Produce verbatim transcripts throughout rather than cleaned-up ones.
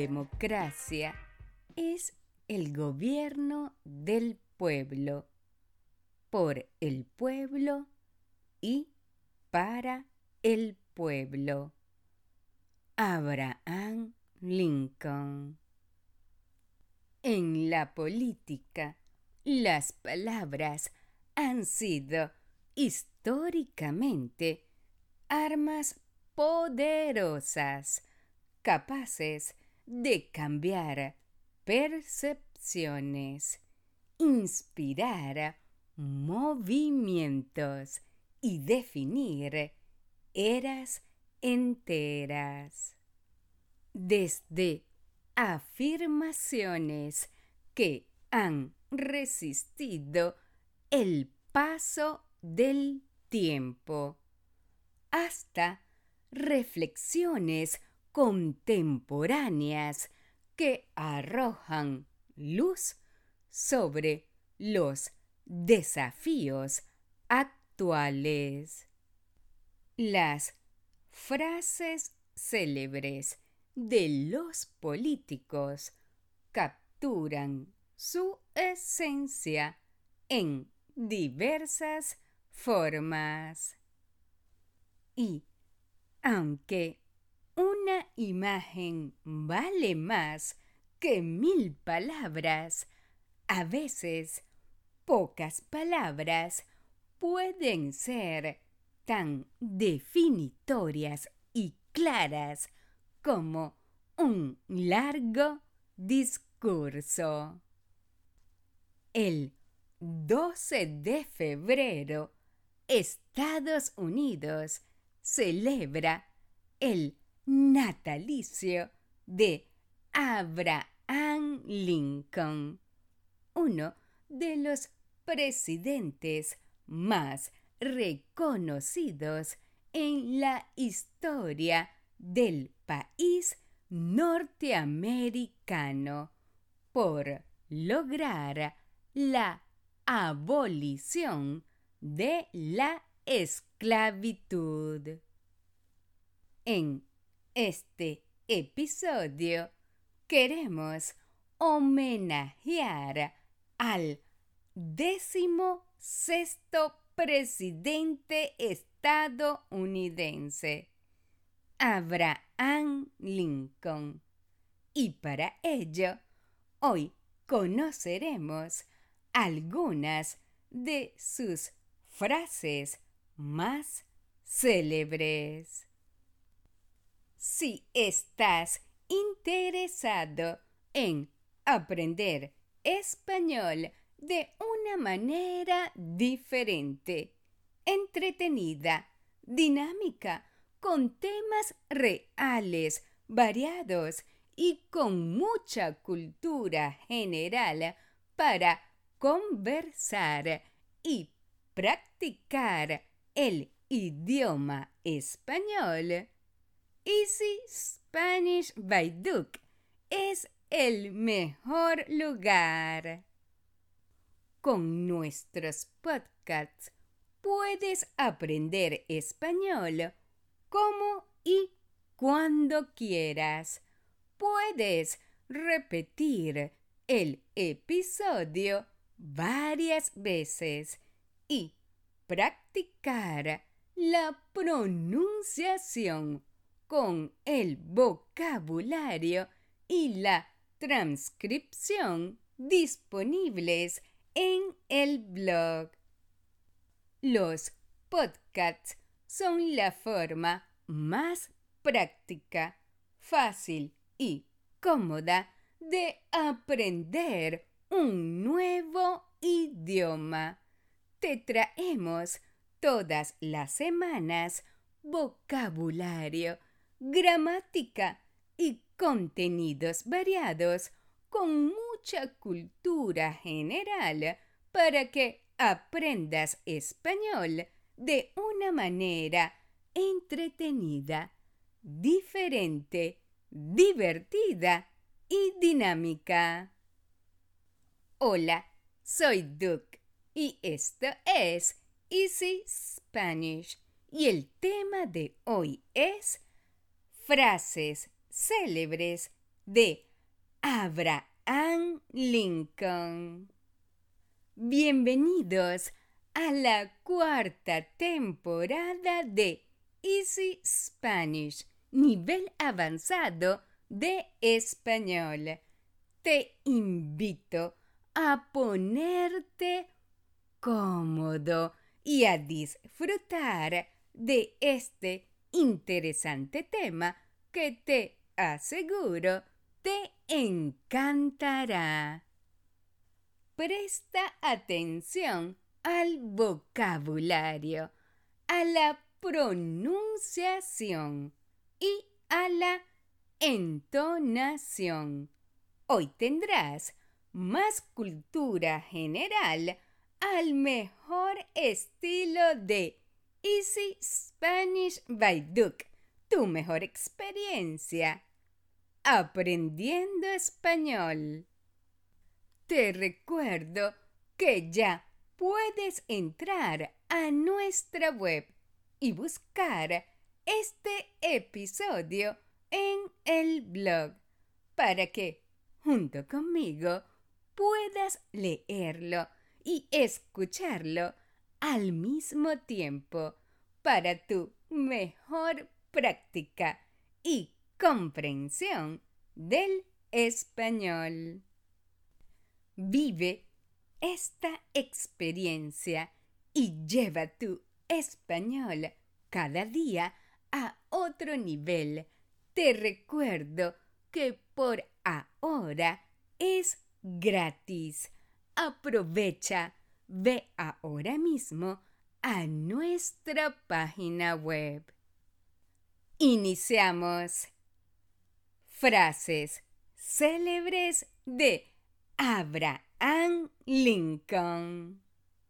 democracia es el gobierno del pueblo, por el pueblo y para el pueblo. Abraham Lincoln. En la política, las palabras han sido históricamente armas poderosas, capaces de cambiar percepciones, inspirar movimientos y definir eras enteras. Desde afirmaciones que han resistido el paso del tiempo hasta reflexiones contemporáneas que arrojan luz sobre los desafíos actuales. Las frases célebres de los políticos capturan su esencia en diversas formas. Y aunque una imagen vale más que mil palabras, a veces pocas palabras pueden ser tan definitorias y claras como un largo discurso. El doce de febrero, Estados Unidos celebra el natalicio de Abraham Lincoln, uno de los presidentes más reconocidos en la historia del país norteamericano por lograr la abolición de la esclavitud. En este episodio queremos homenajear al décimo sexto presidente estadounidense, Abraham Lincoln. Y para ello, hoy conoceremos algunas de sus frases más célebres. Si estás interesado en aprender español de una manera diferente, entretenida, dinámica, con temas reales, variados y con mucha cultura general para conversar y practicar el idioma español, Easy Spanish by Duke es el mejor lugar. Con nuestros podcasts puedes aprender español como y cuando quieras. Puedes repetir el episodio varias veces y practicar la pronunciación con el vocabulario y la transcripción disponibles en el blog. Los podcasts son la forma más práctica, fácil y cómoda de aprender un nuevo idioma. Te traemos todas las semanas vocabulario, gramática y contenidos variados con mucha cultura general para que aprendas español de una manera entretenida, diferente, divertida y dinámica. Hola, soy Duke y esto es Easy Spanish y el tema de hoy es frases célebres de Abraham Lincoln. Bienvenidos a la cuarta temporada de Easy Spanish, nivel avanzado de español. Te invito a ponerte cómodo y a disfrutar de este interesante tema que te aseguro te encantará. Presta atención al vocabulario, a la pronunciación y a la entonación. Hoy tendrás más cultura general al mejor estilo de Easy Spanish by Duke, tu mejor experiencia aprendiendo español. Te recuerdo que ya puedes entrar a nuestra web y buscar este episodio en el blog para que, junto conmigo, puedas leerlo y escucharlo al mismo tiempo para tu mejor práctica y comprensión del español. Vive esta experiencia y lleva tu español cada día a otro nivel. Te recuerdo que por ahora es gratis. Aprovecha, ve ahora mismo a nuestra página web. Iniciamos. Frases célebres de Abraham Lincoln.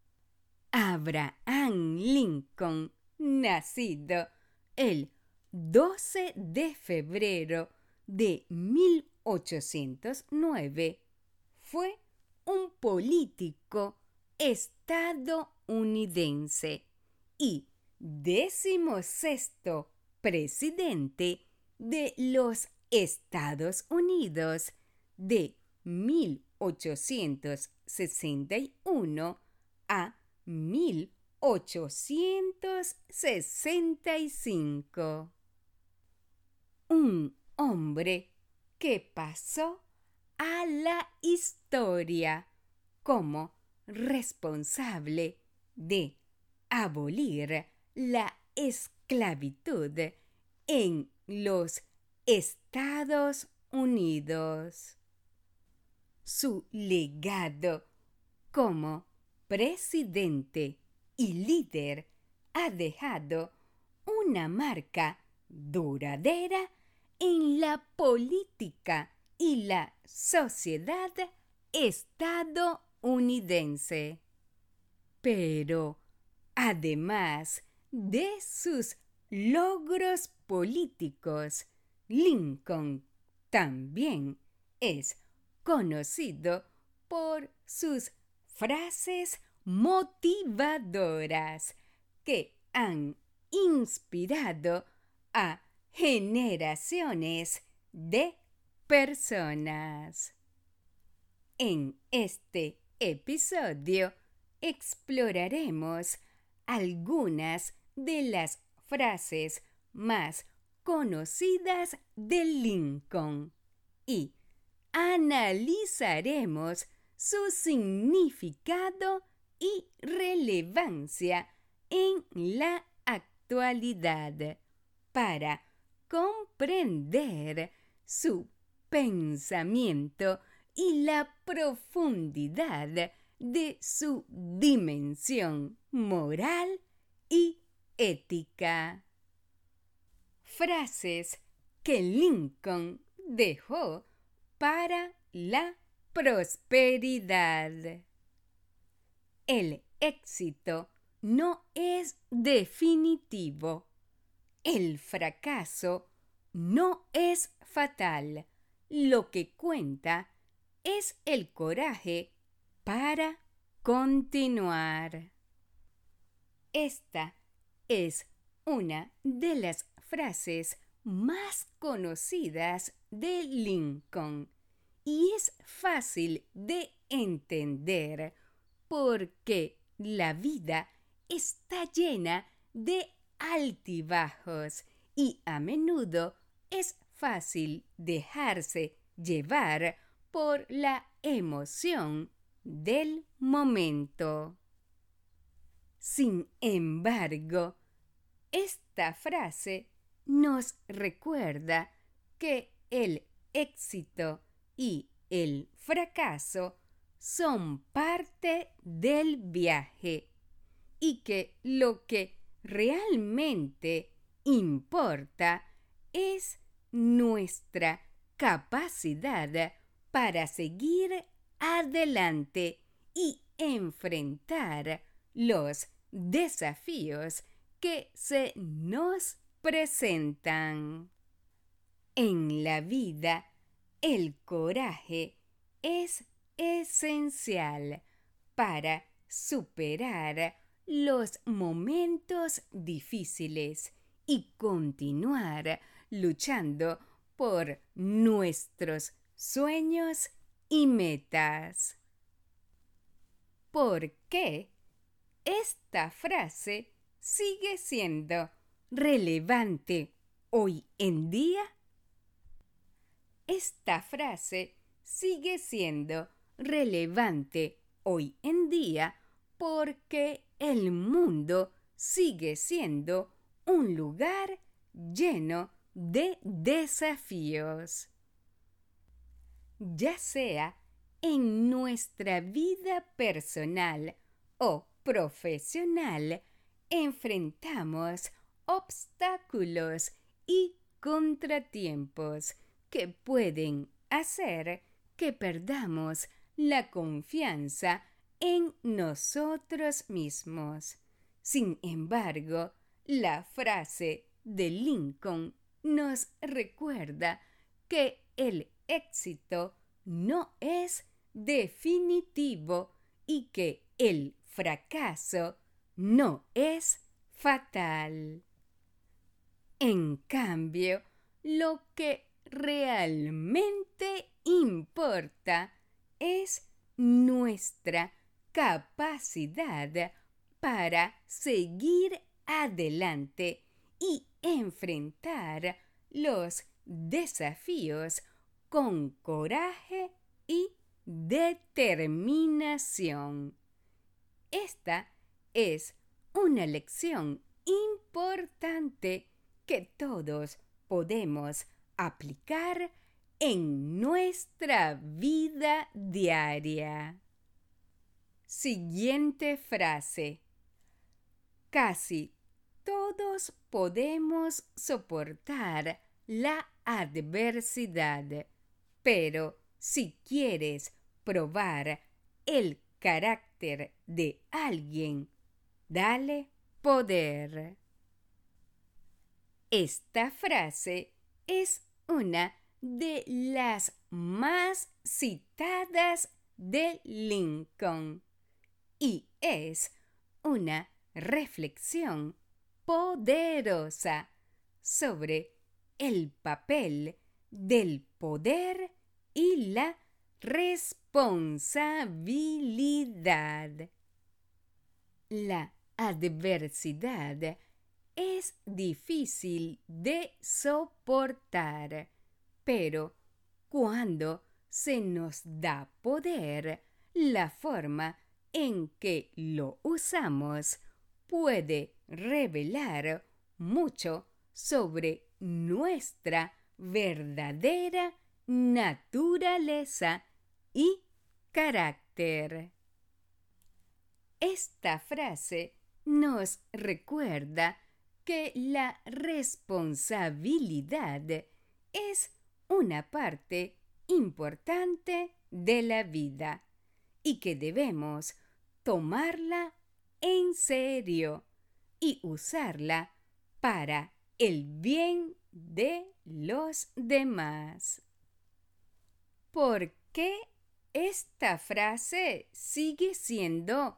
Abraham Lincoln, nacido el doce de febrero de mil ochocientos nueve, fue un político estadounidense y decimosexto presidente de los Estados Unidos de mil ochocientos sesenta y uno a mil ochocientos sesenta y cinco. Un hombre que pasó a la historia como responsable de abolir la esclavitud en los Estados Unidos. Su legado como presidente y líder ha dejado una marca duradera en la política y la sociedad estadounidense. Pero, además de sus logros políticos, Lincoln también es conocido por sus frases motivadoras que han inspirado a generaciones de personas. En este episodio exploraremos algunas de las frases más conocidas de Lincoln y analizaremos su significado y relevancia en la actualidad para comprender su pensamiento y la profundidad de su dimensión moral y ética. Frases que Lincoln dejó para la prosperidad. El éxito no es definitivo. El fracaso no es fatal. Lo que cuenta es el coraje para continuar. Esta es una de las frases más conocidas de Lincoln y es fácil de entender porque la vida está llena de altibajos y a menudo es fácil dejarse llevar por la emoción del momento. Sin embargo, esta frase nos recuerda que el éxito y el fracaso son parte del viaje y que lo que realmente importa es nuestra capacidad para seguir adelante y enfrentar los desafíos que se nos presentan. En la vida, el coraje es esencial para superar los momentos difíciles y continuar luchando por nuestros sueños y metas. ¿Por qué esta frase sigue siendo relevante hoy en día? Esta frase sigue siendo relevante hoy en día porque el mundo sigue siendo un lugar lleno de desafíos. Ya sea en nuestra vida personal o profesional, enfrentamos obstáculos y contratiempos que pueden hacer que perdamos la confianza en nosotros mismos. Sin embargo, la frase de Lincoln nos recuerda que el éxito no es definitivo y que el fracaso no es fatal. En cambio, lo que realmente importa es nuestra capacidad para seguir adelante y enfrentar los desafíos con coraje y determinación. Esta es una lección importante que todos podemos aplicar en nuestra vida diaria. Siguiente frase. Casi todos podemos soportar la adversidad, pero si quieres probar el carácter de alguien, dale poder. Esta frase es una de las más citadas de Lincoln y es una reflexión poderosa sobre el papel del poder y la responsabilidad. La adversidad es difícil de soportar, pero cuando se nos da poder, la forma en que lo usamos puede revelar mucho sobre nuestra verdadera naturaleza y carácter. Esta frase nos recuerda que la responsabilidad es una parte importante de la vida y que debemos tomarla en serio y usarla para el bien de los demás. ¿Por qué esta frase sigue siendo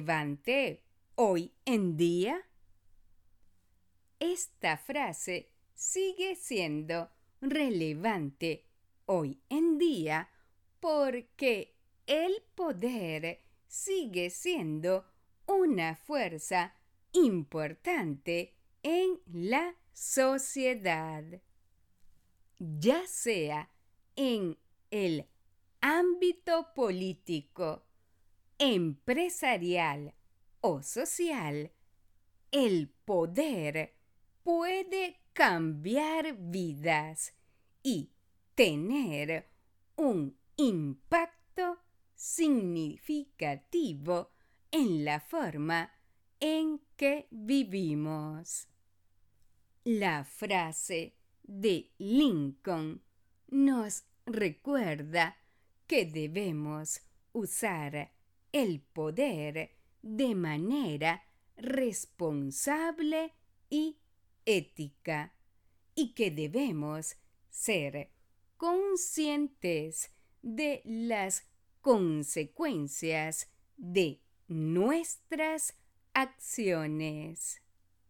relevante hoy en día? Esta frase sigue siendo relevante hoy en día porque el poder sigue siendo una fuerza importante en la sociedad, ya sea en el ámbito político, empresarial o social. El poder puede cambiar vidas y tener un impacto significativo en la forma en que vivimos. La frase de Lincoln nos recuerda que debemos usar el poder de manera responsable y ética, y que debemos ser conscientes de las consecuencias de nuestras acciones.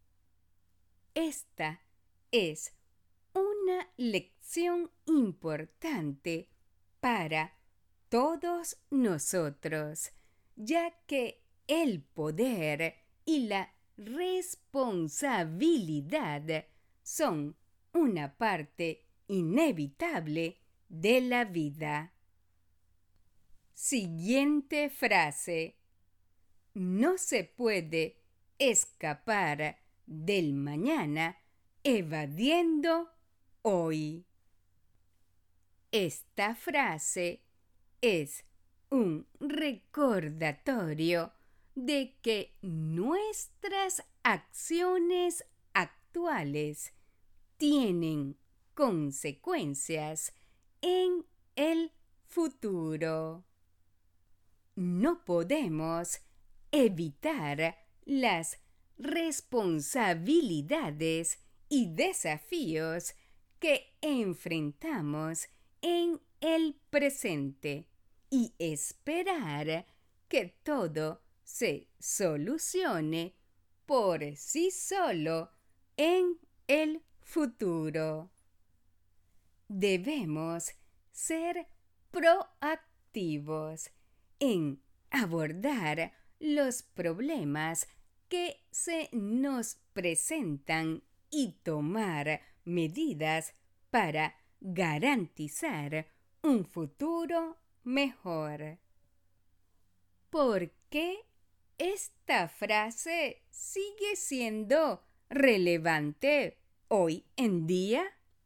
Esta es una lección importante para todos nosotros, ya que el poder y la responsabilidad son una parte inevitable de la vida. Siguiente frase. No se puede escapar del mañana evadiendo hoy. Esta frase es un recordatorio de que nuestras acciones actuales tienen consecuencias en el futuro. No podemos evitar las responsabilidades y desafíos que enfrentamos en el presente y esperar que todo se solucione por sí solo en el futuro. Debemos ser proactivos en abordar los problemas que se nos presentan y tomar medidas para garantizar un futuro mejor. ¿Por qué esta frase sigue siendo relevante hoy en día?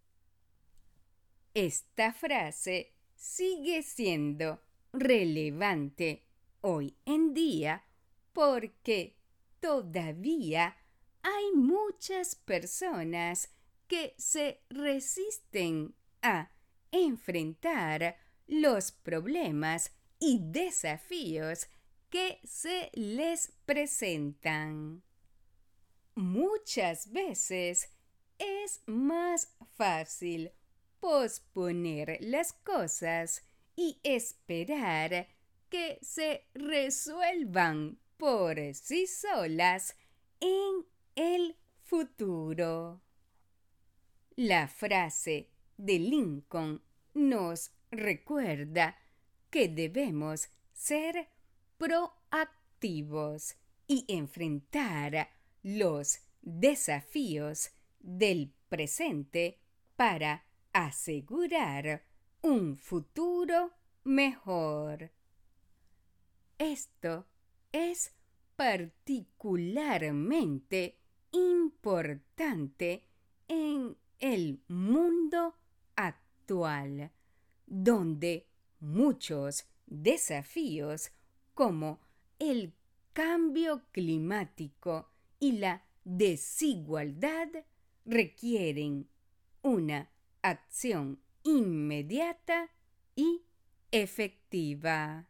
Esta frase sigue siendo relevante hoy en día porque todavía hay muchas personas que se resisten a enfrentar los problemas y desafíos que se les presentan. Muchas veces es más fácil posponer las cosas y esperar que se resuelvan por sí solas en el futuro. La frase de Lincoln nos recuerda que debemos ser proactivos y enfrentar los desafíos del presente para asegurar un futuro mejor. Esto es particularmente importante en el mundo actual, donde muchos desafíos como el cambio climático y la desigualdad requieren una acción inmediata y efectiva.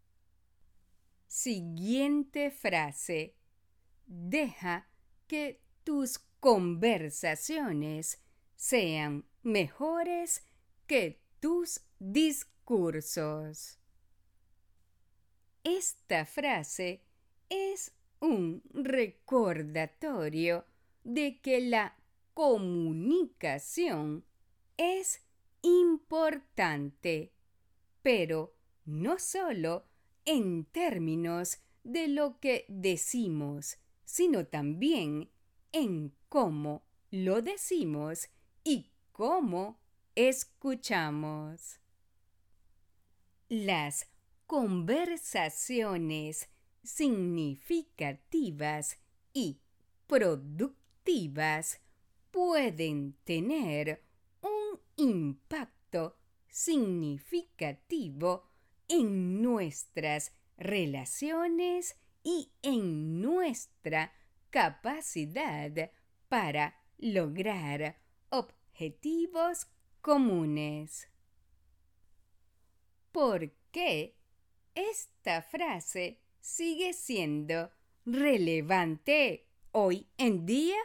Siguiente frase. Deja que tus conversaciones sean mejores que tus discursos. Esta frase es un recordatorio de que la comunicación es importante, pero no solo en términos de lo que decimos, sino también en cómo lo decimos y cómo escuchamos. Las conversaciones significativas y productivas pueden tener un impacto significativo en nuestras relaciones y en nuestra capacidad para lograr objetivos comunes. ¿Por qué esta frase sigue siendo relevante hoy en día?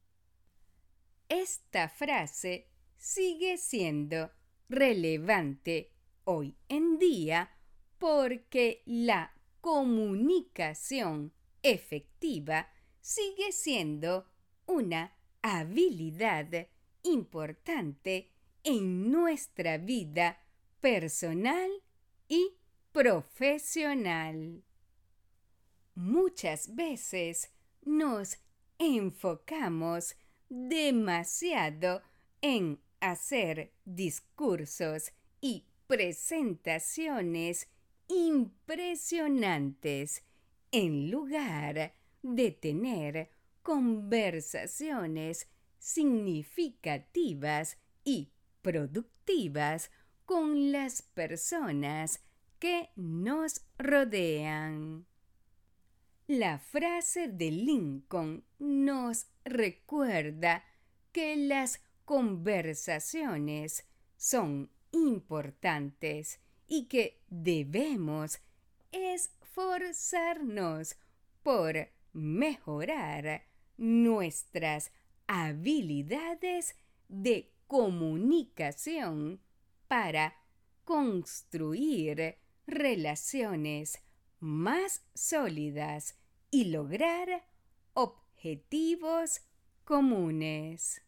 Esta frase sigue siendo relevante hoy en día porque la comunicación efectiva sigue siendo una habilidad importante en nuestra vida personal y profesional. Muchas veces nos enfocamos demasiado en hacer discursos y presentaciones impresionantes en lugar de tener conversaciones significativas y productivas con las personas que nos rodean. La frase de Lincoln nos recuerda que las conversaciones son importantes y que debemos esforzarnos por mejorar nuestras habilidades de comunicación para construir relaciones más sólidas y lograr objetivos comunes.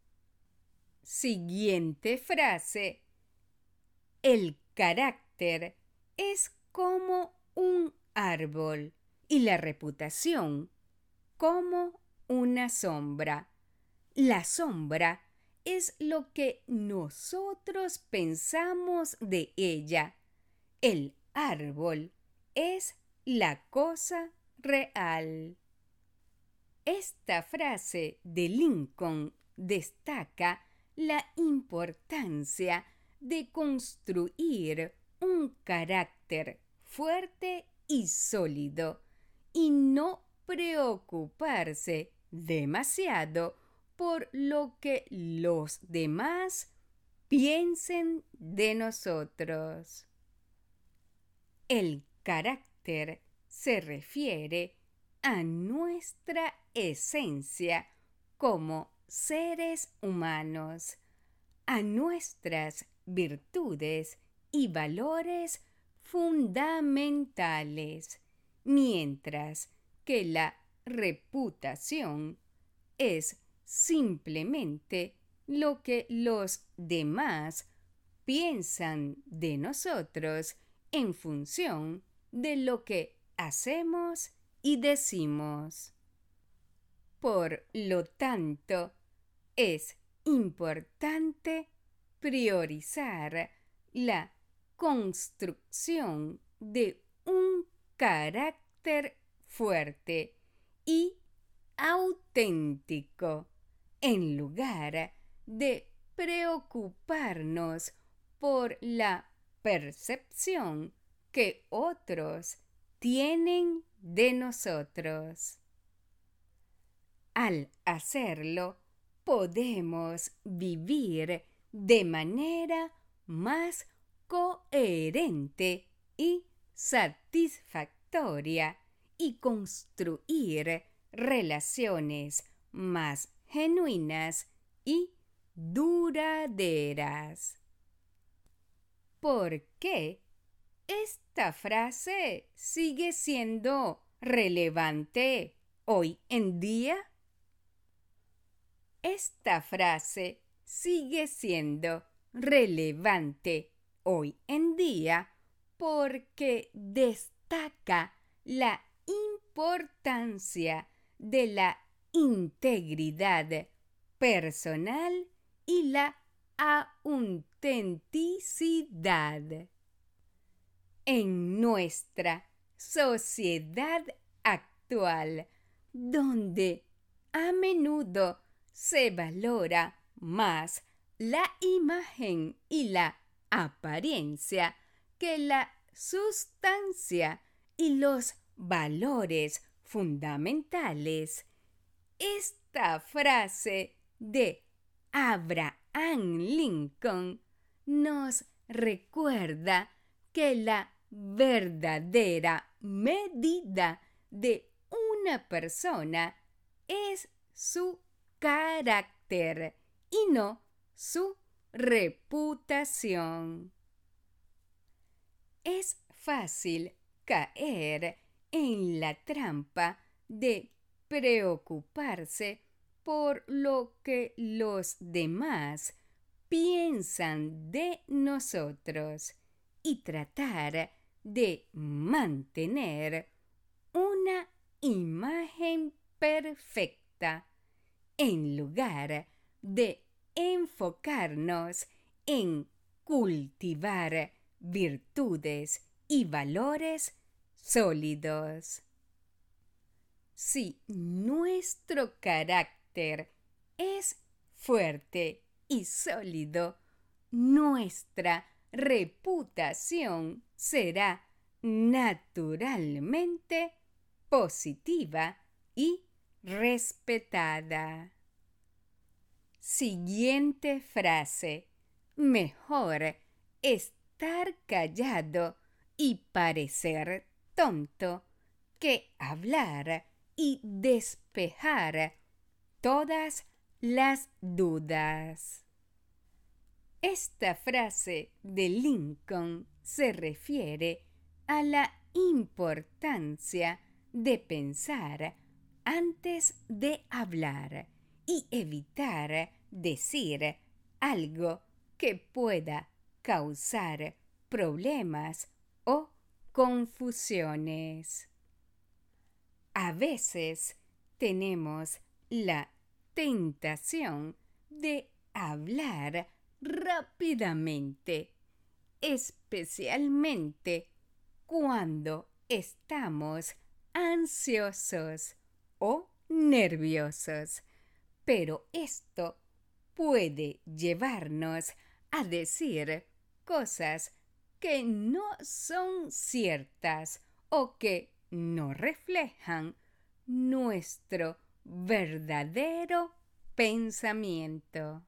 Siguiente frase. El carácter es como un árbol y la reputación como una sombra. La sombra es lo que nosotros pensamos de ella. El árbol es la cosa real. Esta frase de Lincoln destaca la importancia de construir un carácter fuerte y sólido y no preocuparse demasiado por lo que los demás piensen de nosotros. El carácter se refiere a nuestra esencia como seres humanos, a nuestras virtudes y valores fundamentales, mientras que la reputación es simplemente lo que los demás piensan de nosotros en función de lo que hacemos y decimos. Por lo tanto, es importante priorizar la construcción de un carácter fuerte y auténtico, en lugar de preocuparnos por la percepción que otros tienen de nosotros. Al hacerlo, podemos vivir de manera más coherente y satisfactoria y construir relaciones más genuinas y duraderas. ¿Por qué esta frase sigue siendo relevante hoy en día? Esta frase sigue siendo relevante hoy en día porque destaca la importancia de la integridad personal y la autenticidad. En nuestra sociedad actual, donde a menudo se valora más la imagen y la apariencia que la sustancia y los valores fundamentales, esta frase de Abraham Lincoln nos recuerda que la verdadera medida de una persona es su carácter y no su reputación. Es fácil caer en la trampa de preocuparse por lo que los demás piensan de nosotros y tratar de mantener una imagen perfecta en lugar de enfocarnos en cultivar virtudes y valores sólidos. Si nuestro carácter es fuerte y sólido, nuestra reputación será naturalmente positiva y respetada. Siguiente frase. Mejor estar callado y parecer tonto que hablar y despejar todas las dudas. Esta frase de Lincoln se refiere a la importancia de pensar antes de hablar y evitar decir algo que pueda causar problemas o confusiones. A veces tenemos la tentación de hablar rápidamente, especialmente cuando estamos ansiosos o nerviosos, pero esto puede llevarnos a decir cosas que no son ciertas o que no reflejan nuestro verdadero pensamiento.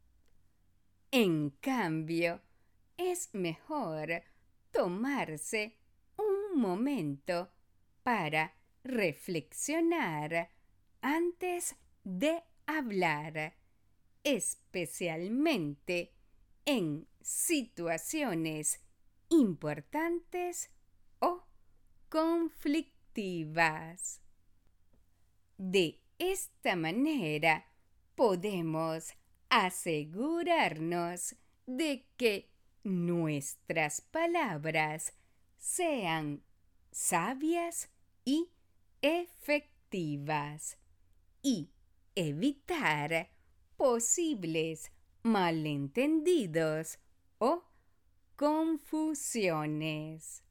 En cambio, es mejor tomarse un momento para reflexionar antes de hablar, especialmente en situaciones importantes o conflictivas. De esta manera podemos asegurarnos de que nuestras palabras sean sabias y efectivas y evitar posibles malentendidos o confusiones.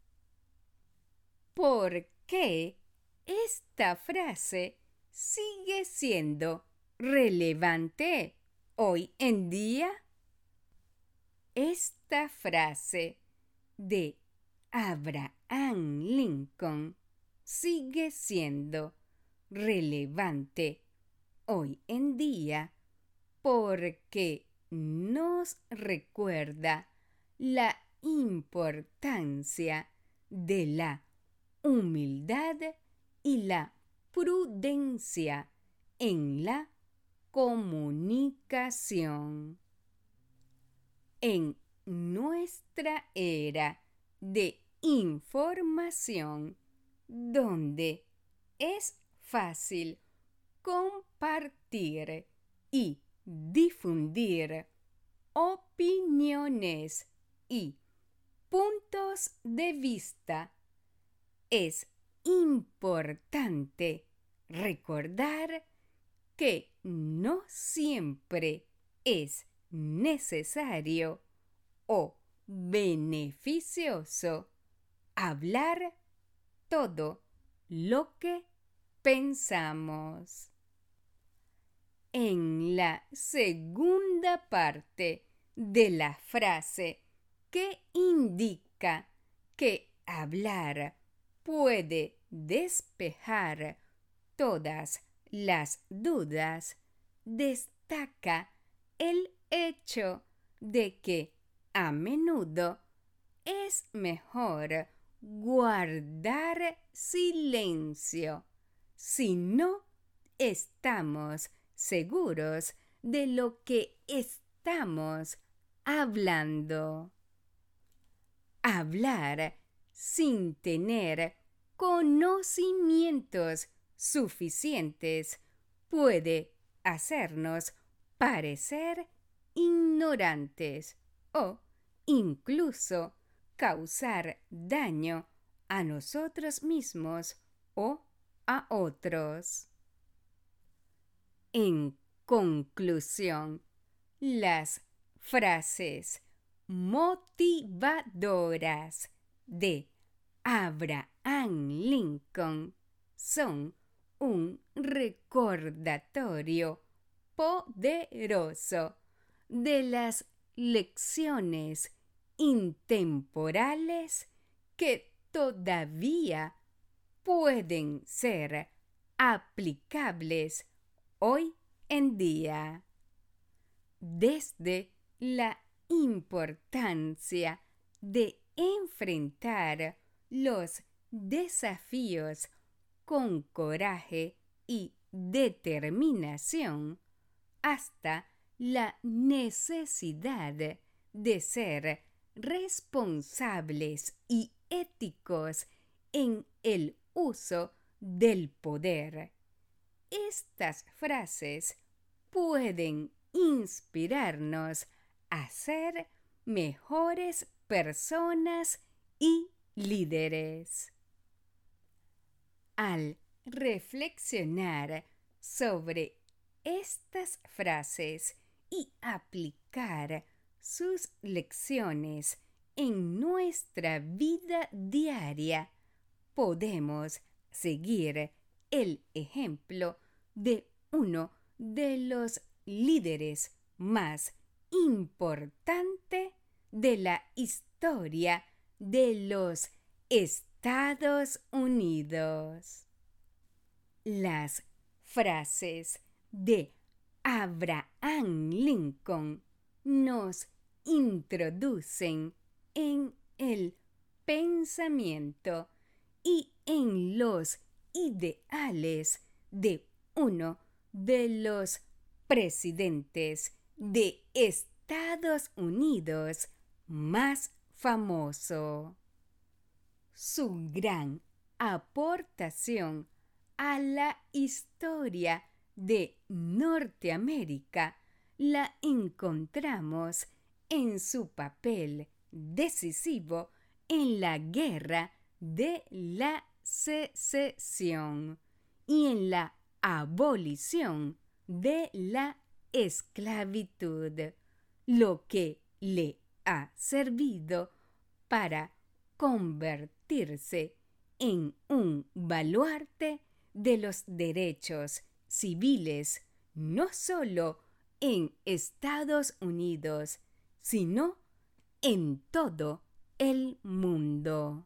¿Por qué esta frase sigue siendo relevante hoy en día? Esta frase de Abraham Lincoln sigue siendo relevante hoy en día porque nos recuerda la importancia de la humildad y la prudencia en la comunicación. En nuestra era de información, donde es fácil compartir y difundir opiniones y puntos de vista, es importante recordar que no siempre es necesario o beneficioso hablar todo lo que pensamos. En la segunda parte de la frase que indica que hablar puede despejar todas las dudas, destaca el hecho de que a menudo es mejor guardar silencio si no estamos seguros de lo que estamos hablando. Hablar sin tener conocimientos suficientes puede hacernos parecer ignorantes o incluso causar daño a nosotros mismos o a otros. En conclusión, las frases motivadoras de Abraham Lincoln son un recordatorio poderoso de las lecciones intemporales que todavía pueden ser aplicables hoy en día. Desde la importancia de enfrentar los desafíos con coraje y determinación, hasta la necesidad de ser responsables y éticos en el uso del poder. Estas frases pueden inspirarnos a ser mejores personas y líderes. Al reflexionar sobre estas frases y aplicar sus lecciones en nuestra vida diaria, podemos seguir el ejemplo de uno de los líderes más importantes de la historia de los Estados Unidos. Las frases de Abraham Lincoln nos introducen en el pensamiento y en los ideales de uno de los presidentes de Estados Unidos más famoso. Su gran aportación a la historia de Norteamérica la encontramos en su papel decisivo en la Guerra de la Secesión y en la abolición de la esclavitud, lo que le ha servido para convertirse en un baluarte de los derechos civiles, no solo en Estados Unidos, sino en todo el mundo.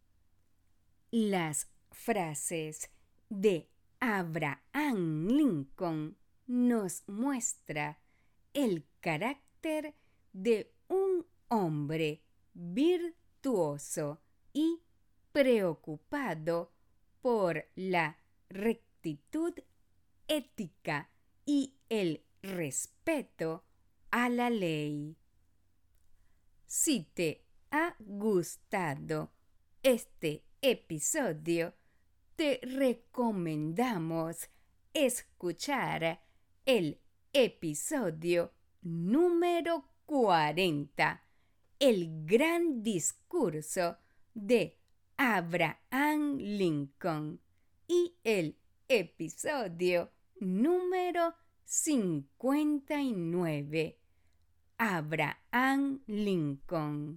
Las frases de Abraham Lincoln nos muestra el carácter de un hombre virtuoso y preocupado por la rectitud ética y el respeto a la ley. Si te ha gustado este episodio, te recomendamos escuchar el episodio número cuarenta, el gran discurso de Abraham Lincoln, y el episodio número cincuenta y nueve, Abraham Lincoln.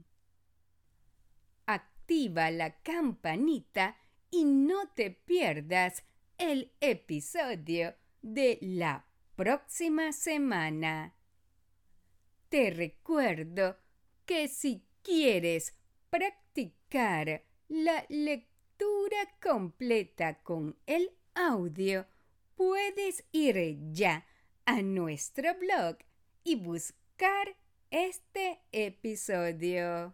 Activa la campanita y no te pierdas el episodio de la próxima semana. Te recuerdo que si quieres practicar la lectura completa con el audio, puedes ir ya a nuestro blog y buscar este episodio.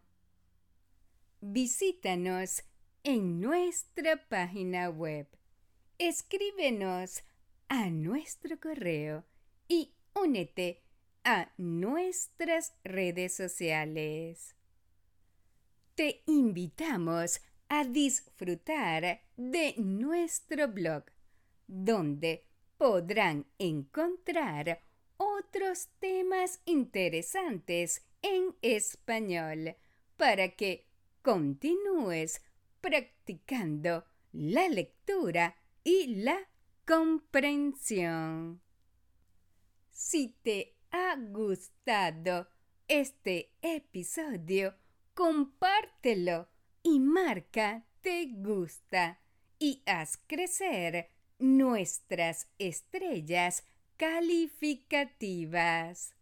Visítanos en nuestra página web. Escríbenos a nuestro correo y únete a nuestras redes sociales. Te invitamos a disfrutar de nuestro blog, donde podrán encontrar otros temas interesantes en español para que continúes practicando la lectura y la comprensión. Si te ha gustado este episodio, compártelo y marca te gusta y haz crecer nuestras estrellas calificativas.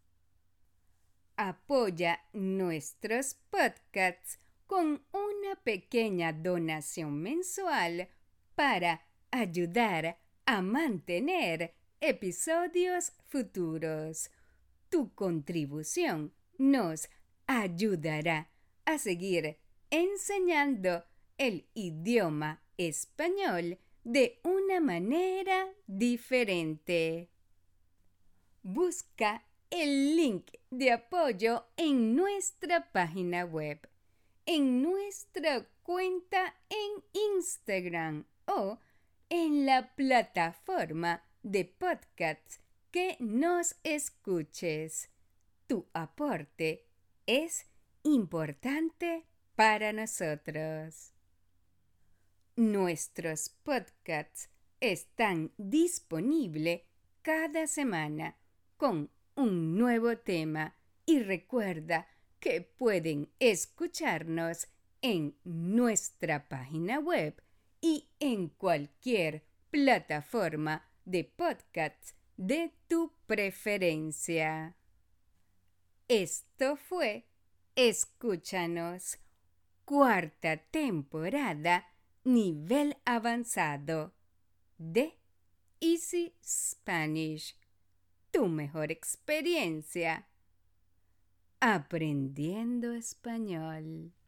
Apoya nuestros podcasts con una pequeña donación mensual para ayudar a mantener episodios futuros. Tu contribución nos ayudará a seguir enseñando el idioma español de una manera diferente. Busca el link de apoyo en nuestra página web, en nuestra cuenta en Instagram o en la plataforma de podcasts que nos escuches. Tu aporte es importante para nosotros. Nuestros podcasts están disponibles cada semana con un nuevo tema y recuerda que pueden escucharnos en nuestra página web y en cualquier plataforma de podcasts de tu preferencia. Esto fue Escúchanos, cuarta temporada, nivel avanzado de Easy Spanish, tu mejor experiencia aprendiendo español.